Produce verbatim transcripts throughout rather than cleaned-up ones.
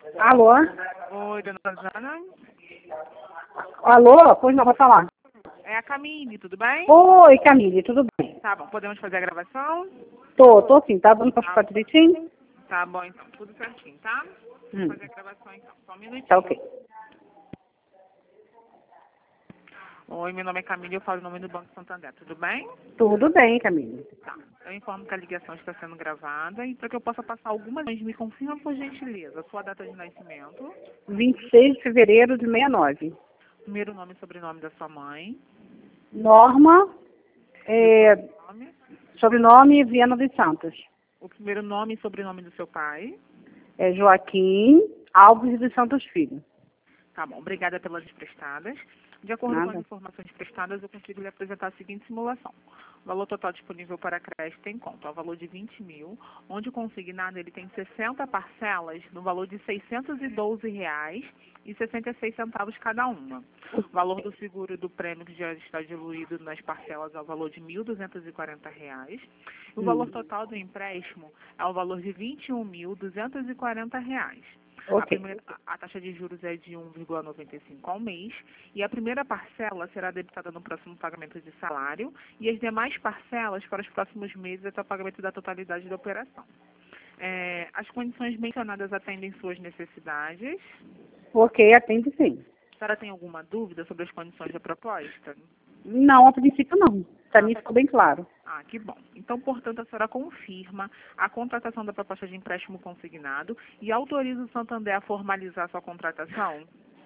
Alô? Oi, dona Rosana. Alô? Pois não, vou falar. É a Camille, tudo bem? Oi, Camille, tudo bem? Tá bom, podemos fazer a gravação? Tô, tô sim, tá dando pra ficar direitinho? Tá bom, então, tudo certinho, tá? Vou Hum, fazer a gravação então, só um minutinho. tá ok. Oi, meu nome é Camille, eu falo em nome do Banco Santander, tudo bem? Tudo bem, Camille. Tá. Eu informo que a ligação está sendo gravada e para que eu possa passar algumas vezes, me confirma por gentileza a sua data de nascimento, vinte e seis de fevereiro de sessenta e nove. primeiro nome e sobrenome da sua mãe, Norma, é, nome, sobrenome Viana dos Santos. o primeiro nome e sobrenome do seu pai. É Joaquim Alves dos Santos Filho. Tá bom, obrigada pelas prestadas. De acordo com as Nada. informações prestadas, eu consigo lhe apresentar a seguinte simulação. O valor total disponível para crédito em conta é o valor de vinte mil, onde o consignado ele tem sessenta parcelas no valor de seiscentos e doze reais e sessenta e seis centavos cada uma. O valor do seguro do prêmio que já está diluído nas parcelas é o valor de mil duzentos e quarenta reais. O valor Hum, total do empréstimo é o valor de vinte e um mil duzentos e quarenta reais. A, ok. primeira, a taxa de juros é de um vírgula noventa e cinco ao mês e a primeira parcela será debitada no próximo pagamento de salário e as demais parcelas para os próximos meses até o pagamento da totalidade da operação. É, as condições mencionadas atendem suas necessidades. Ok, atende sim. A senhora tem alguma dúvida sobre as condições da proposta? Não, a princípio não. Pra Ah, mim ficou bem claro. Ah, que bom. Então, portanto, a senhora confirma a contratação da proposta de empréstimo consignado e autoriza o Santander a formalizar sua contratação?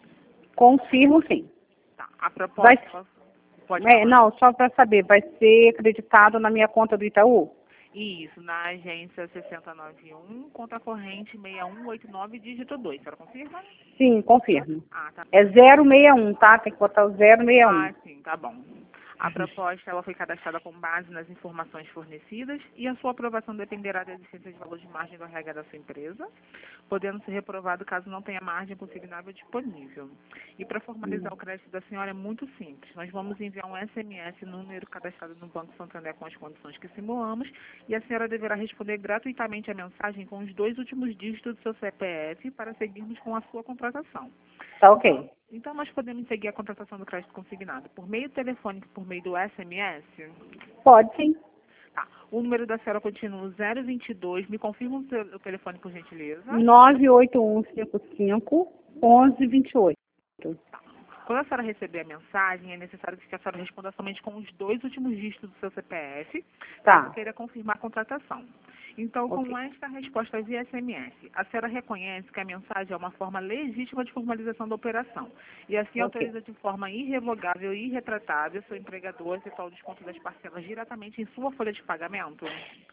Confirmo sim. Tá. A Vai, proposta, pode é, falar. não, só para saber, vai ser acreditado na minha conta do Itaú? Isso, na agência sessenta e nove e um, conta corrente seis um oito nove, dígito dois. A senhora confirma? Sim, confirmo. Ah, tá. É zero seis um, tá? Tem que botar o zero seis um. Ah, sim, tá bom. A proposta ela foi cadastrada com base nas informações fornecidas e a sua aprovação dependerá da existência de valor de margem do R H da sua empresa, podendo ser reprovado caso não tenha margem consignável disponível. E para formalizar o crédito da senhora é muito simples. Nós vamos enviar um S M S no número cadastrado no Banco Santander com as condições que simulamos e a senhora deverá responder gratuitamente a mensagem com os dois últimos dígitos do seu C P F para seguirmos com a sua contratação. Tá ok. Então, nós podemos seguir a contratação do crédito consignado por meio telefônico, por meio do S M S? Pode sim. Tá. O número da senhora continua zero vinte e dois. Me confirma o, te- o telefone, por gentileza. nove oito um cinco cinco um um dois oito. Quando a senhora receber a mensagem, é necessário que a senhora responda somente com os dois últimos dígitos do seu C P F, caso Tá. queira confirmar a contratação. Então, Ok. com esta resposta via S M S, a senhora reconhece que a mensagem é uma forma legítima de formalização da operação e assim Ok. autoriza de forma irrevogável e irretratável seu empregador a efetuar o desconto das parcelas diretamente em sua folha de pagamento?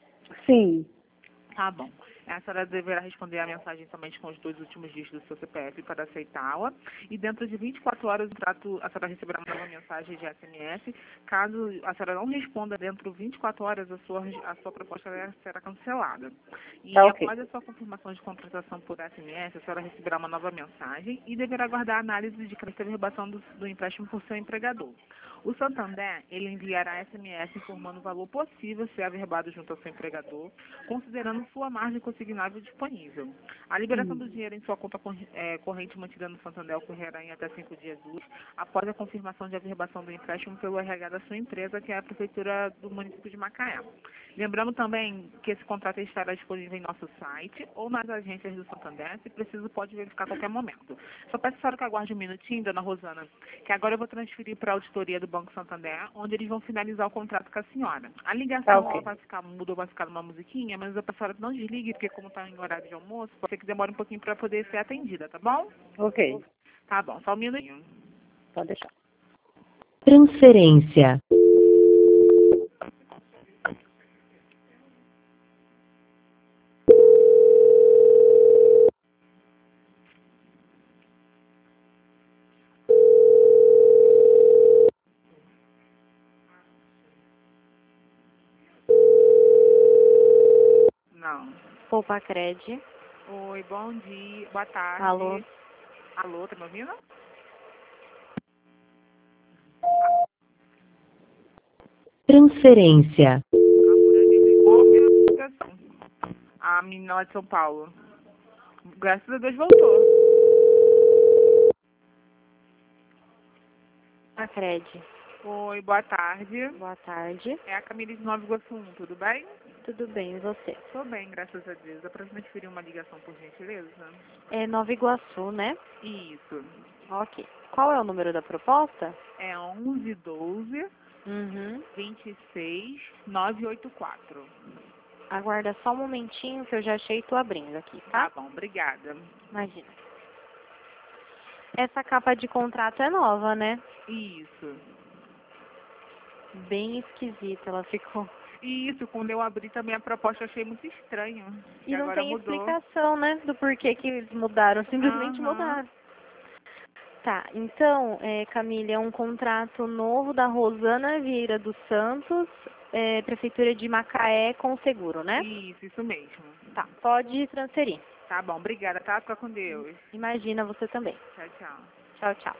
Sim. Tá bom. A senhora deverá responder a mensagem somente com os dois últimos dígitos do seu C P F para aceitá-la. E dentro de vinte e quatro horas, o trato, a senhora receberá uma nova mensagem de S M S. Caso a senhora não responda dentro de vinte e quatro horas, a sua, a sua proposta será cancelada. Tá E ok. após a sua confirmação de contratação por S M S, a senhora receberá uma nova mensagem e deverá aguardar a análise de crédito e averbação do, do empréstimo por seu empregador. O Santander, ele enviará S M S informando o valor possível ser averbado junto ao seu empregador, considerando sua margem consignável disponível. A liberação do Hum. dinheiro em sua conta cor- eh, corrente mantida no Santander ocorrerá em até cinco dias úteis, após a confirmação de averbação do empréstimo pelo R H da sua empresa, que é a Prefeitura do município de Macaé. Lembrando também que esse contrato estará disponível em nosso site ou nas agências do Santander, se preciso pode verificar a qualquer momento. Só peço a senhora que aguarde um minutinho, dona Rosana, que agora eu vou transferir para a auditoria do Banco Santander, onde eles vão finalizar o contrato com a senhora. A Tá ligação ela ok. vai ficar, mudou, vai ficar numa musiquinha, mas eu peço a senhora que não desligue, porque como está em horário de almoço, pode ser que demore um pouquinho para poder ser atendida, tá bom? Ok. Tá bom, só um minutinho. Pode deixar. Transferência. Não. Poupa Cred. Oi, bom dia, boa tarde. Alô? Alô, tá me ouvindo? Transferência. A mulher desligou minha ligação. A menina lá de São Paulo. Graças a Deus voltou. A Cred. Oi, boa tarde. Boa tarde. É a Camila de Nova Iguaçu, tudo bem? Tudo bem, e você? Tô bem, graças a Deus. Dá pra transferir uma ligação, por gentileza? É Nova Iguaçu, né? Isso. Ok. Qual é o número da proposta? É onze doze, Uhum. vinte e seis, novecentos e oitenta e quatro. Aguarda só um momentinho que eu já achei, tô abrindo aqui, tá? Tá bom, obrigada. Imagina. Essa capa de contrato é nova, né? Isso. Bem esquisita ela ficou. Isso, quando eu abri também a proposta, eu achei muito estranho. E não agora tem mudou. explicação, né? Do porquê que eles mudaram, simplesmente Aham. mudaram. Tá, então, é, Camila, é um contrato novo da Rosana Vieira dos Santos, é, Prefeitura de Macaé, com seguro, né? Isso, isso mesmo. Tá, pode transferir. Tá bom, obrigada, tá? Fica com Deus. Imagina você também. Tchau, tchau. Tchau, tchau.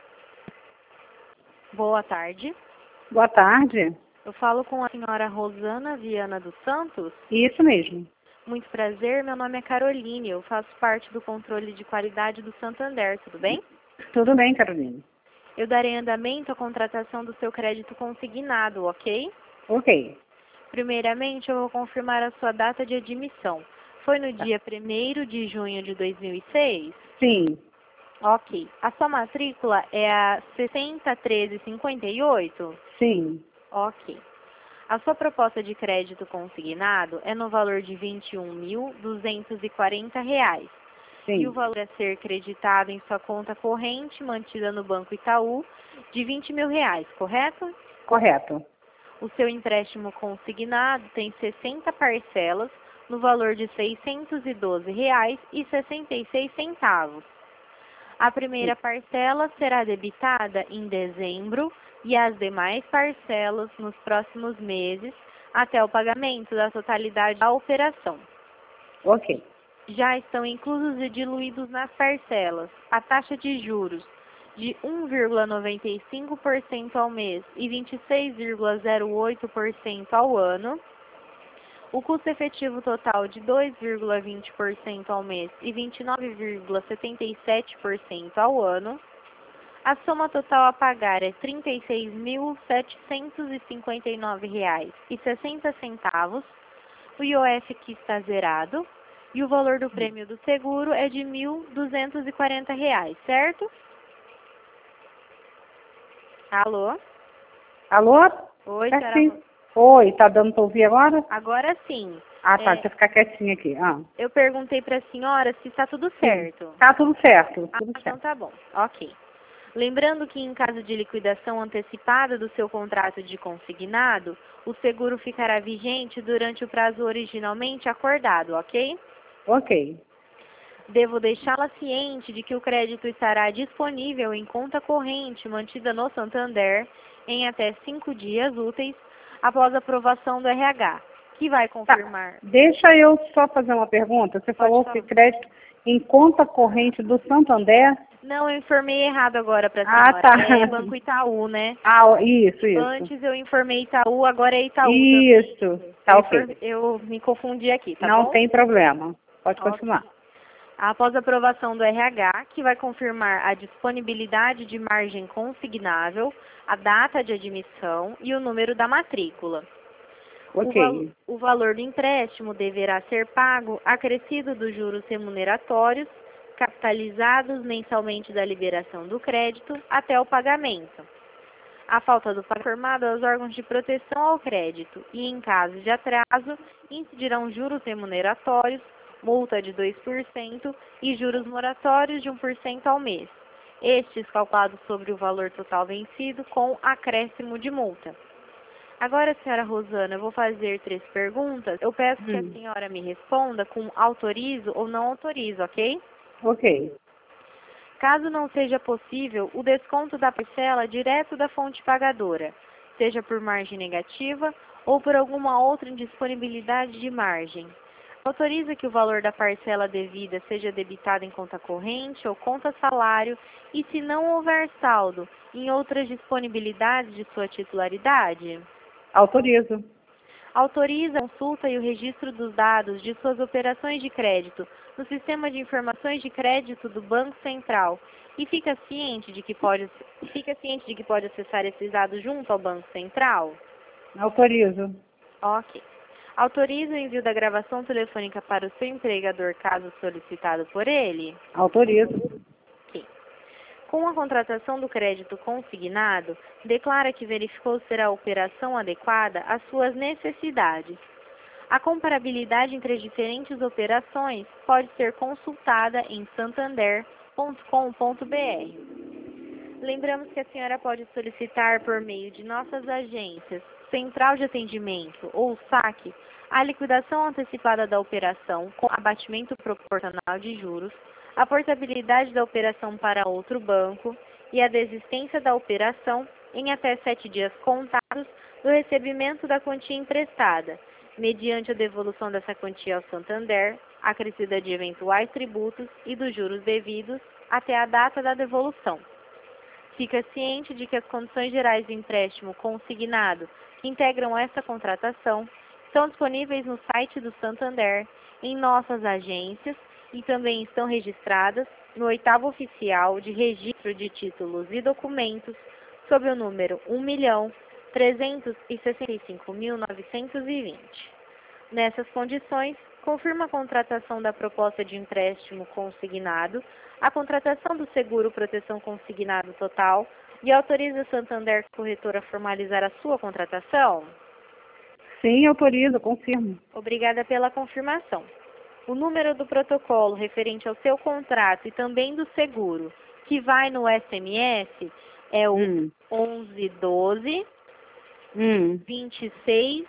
Boa tarde. Boa tarde. Eu falo com a senhora Rosana Viana dos Santos. Isso mesmo. Muito prazer, meu nome é Caroline, eu faço parte do controle de qualidade do Santander, tudo bem? Tudo bem, Carolina. Eu darei andamento à contratação do seu crédito consignado, ok? Ok. Primeiramente, eu vou confirmar a sua data de admissão. Foi no Tá. dia primeiro de junho de dois mil e seis? Sim. Ok. A sua matrícula é a sessenta treze cinquenta e oito? Sim. Ok. A sua proposta de crédito consignado é no valor de vinte e um mil duzentos e quarenta reais. Sim. E o valor a ser creditado em sua conta corrente, mantida no Banco Itaú, de vinte mil reais, correto? Correto. O seu empréstimo consignado tem sessenta parcelas no valor de seiscentos e doze reais e sessenta e seis centavos. A primeira parcela será debitada em dezembro e as demais parcelas nos próximos meses até o pagamento da totalidade da operação. Ok. Já estão inclusos e diluídos nas parcelas a taxa de juros de um vírgula noventa e cinco por cento ao mês e vinte e seis vírgula zero oito por cento ao ano, o custo efetivo total de dois vírgula vinte por cento ao mês e vinte e nove vírgula setenta e sete por cento ao ano, a soma total a pagar é trinta e seis mil setecentos e cinquenta e nove reais e sessenta centavos, o I O F que está zerado, e o valor do prêmio do seguro é de mil duzentos e quarenta reais, certo? Alô? Alô? Oi, Tá senhora. sim. Oi, tá dando pra ouvir agora? Agora sim. Ah, tá. É, Deixa eu ficar quietinha aqui. Ah. eu perguntei para a senhora se está tudo certo. Tá tudo certo. Ah, Tudo então certo. tá bom. Ok. Lembrando que em caso de liquidação antecipada do seu contrato de consignado, o seguro ficará vigente durante o prazo originalmente acordado, ok? Ok. Devo deixá-la ciente de que o crédito estará disponível em conta corrente mantida no Santander em até cinco dias úteis após a aprovação do R H, que vai confirmar. Tá. Deixa eu só fazer uma pergunta. Você Pode falou falar. que crédito em conta corrente do Santander. Não, eu informei errado agora para a Ah, senhora. tá. É Banco Itaú, né? Ah, isso, isso. Antes eu informei Itaú, agora é Itaú também. Isso. Tá Eu, ok. infor- eu me confundi aqui, tá Não bom? tem problema. Pode Ok. continuar. Após a aprovação do R H, que vai confirmar a disponibilidade de margem consignável, a data de admissão e o número da matrícula. O, Ok. val o valor do empréstimo deverá ser pago acrescido dos juros remuneratórios, capitalizados mensalmente da liberação do crédito até o pagamento. A falta do pagamento informado aos órgãos de proteção ao crédito e, em caso de atraso, incidirão juros remuneratórios, multa de dois por cento e juros moratórios de um por cento ao mês. Estes calculados sobre o valor total vencido com acréscimo de multa. Agora, senhora Rosana, eu vou fazer três perguntas. Eu peço que a Hum. senhora me responda com autorizo ou não autorizo, ok? Ok. Caso não seja possível, o desconto da parcela direto da fonte pagadora, seja por margem negativa ou por alguma outra indisponibilidade de margem. Autoriza que o valor da parcela devida seja debitado em conta corrente ou conta salário e, se não houver saldo, em outras disponibilidades de sua titularidade? Autorizo. Autoriza a consulta e o registro dos dados de suas operações de crédito no Sistema de Informações de Crédito do Banco Central e fica ciente de que pode, fica ciente de que pode acessar esses dados junto ao Banco Central? Autorizo. Ok. Autoriza o envio da gravação telefônica para o seu empregador, caso solicitado por ele? Autorizo. Ok. Com a contratação do crédito consignado, declara que verificou ser a operação adequada às suas necessidades. A comparabilidade entre as diferentes operações pode ser consultada em santander ponto com ponto br. Lembramos que a senhora pode solicitar por meio de nossas agências, Central de Atendimento ou saque, a liquidação antecipada da operação com abatimento proporcional de juros, a portabilidade da operação para outro banco e a desistência da operação em até sete dias contados do recebimento da quantia emprestada, mediante a devolução dessa quantia ao Santander, acrescida de eventuais tributos e dos juros devidos até a data da devolução. Fica ciente de que as condições gerais do empréstimo consignado que integram esta contratação estão disponíveis no site do Santander, em nossas agências e também estão registradas no oitavo oficial de registro de títulos e documentos sob o número um milhão trezentos e sessenta e cinco mil novecentos e vinte. Nessas condições, confirma a contratação da proposta de empréstimo consignado, a contratação do seguro proteção consignado total e autoriza a Santander Corretora a formalizar a sua contratação? Sim, autorizo, confirmo. Obrigada pela confirmação. O número do protocolo referente ao seu contrato e também do seguro, que vai no S M S, é o Hum. onze doze, Hum. vinte e seis,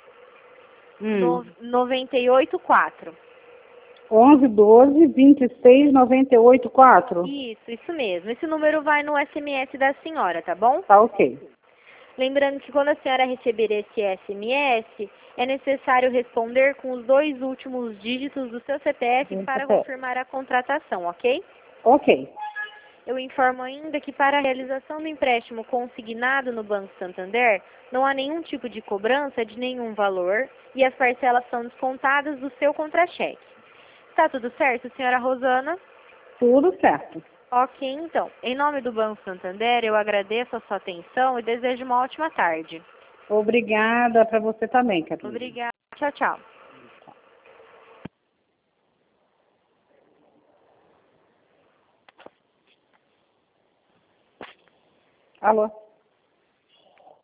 Hum. noventa e oito quatro. onze, doze, vinte e seis, noventa e oito, quatro. Isso, isso mesmo. Esse número vai no S M S da senhora, tá bom? Tá ok. Lembrando que quando a senhora receber esse S M S, é necessário responder com os dois últimos dígitos do seu C P F Sim, para C P F. confirmar a contratação, ok? Ok. Eu informo ainda que para a realização do empréstimo consignado no Banco Santander, não há nenhum tipo de cobrança de nenhum valor e as parcelas são descontadas do seu contra-cheque. Está tudo certo, senhora Rosana? Tudo certo. Ok, então. Em nome do Banco Santander, eu agradeço a sua atenção e desejo uma ótima tarde. Obrigada para você também, Carolina. Obrigada. Tchau, tchau. Alô?